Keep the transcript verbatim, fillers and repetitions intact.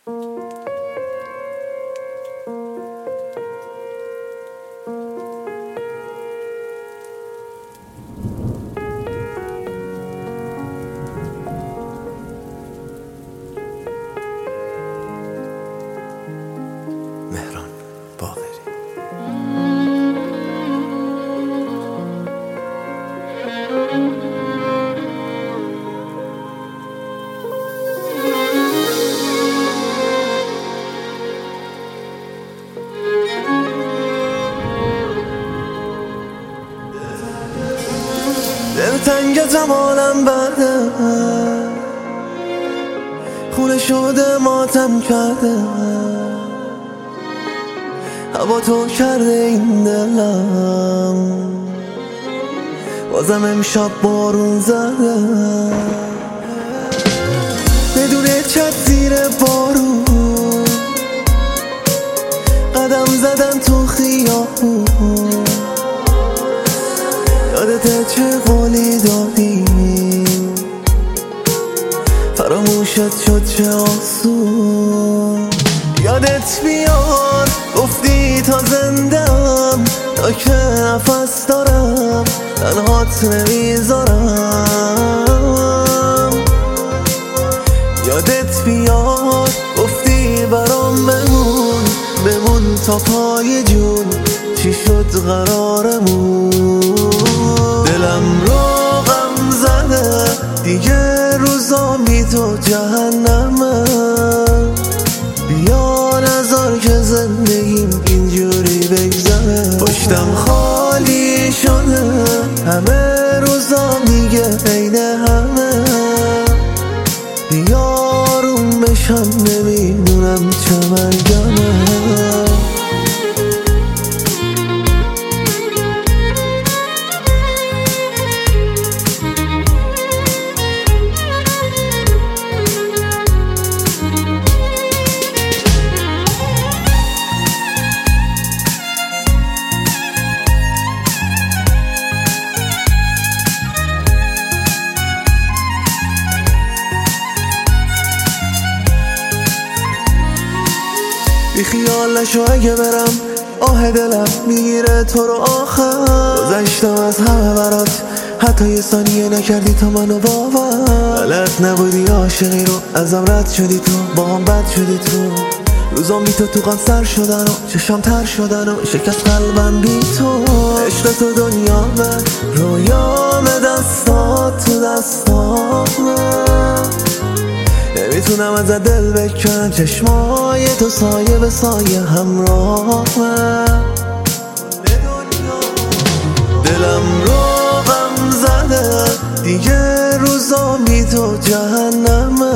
مهران باقری. دلتنگ زمانم برده، خونه شده ماتم کرده، هوا تو کرده این دلم، بازم امشب بارون زده، بدون چت زیر بارون قدم زدن تو خیابون. یادت چه قولی دادی، فراموشت شد چه آسون. یادت بیاد گفتی تا زندم، تا که نفس دارم تنهات نمیذارم. یادت بیاد گفتی برام بمون، بمون تا پای جون، چی شد قرارمون. دلم رو غم زده دیگه، روزا بی تو جهنمه. بیا نذار که زندگیم اینجوری بگذره. پشتم خالی شده، همه روزا دیگه عین همه. بیا آروم بشم، نمیدونم چه مرگمه. بی خیال نشو اگه برم، آه دلم میگیره تو رو آخر. گذشتم از همه برات، حتی یه ثانیه نکردی تا منو باور. بلد نبودی عاشقی رو، ازم رد شدی تو، با هم بد شدی تو. روزام بی تو تو غم سر شدن و چشام تر شدن و شکست قلبم بی تو. عشق تو دنیامه، رویام، دستات تو دستامه. نمیتونم ازت دل بکنم، چشمای تو سایه به سایه همراهمه. دلم رو غم زده دیگه، روزا بی تو جهنمه.